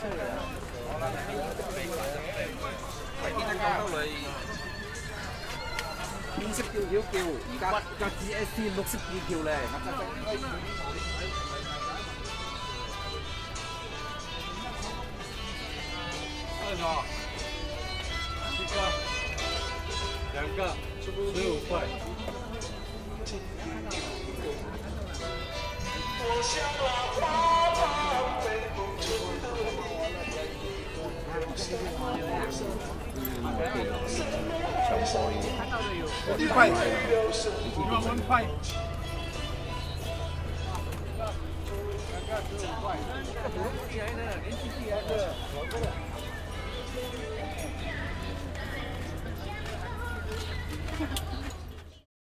喺邊一個兜裏？變色叫而家 GSC 綠色二條咧，二個，一個，兩個，15塊。我像浪花般被风吹1塊，1塊。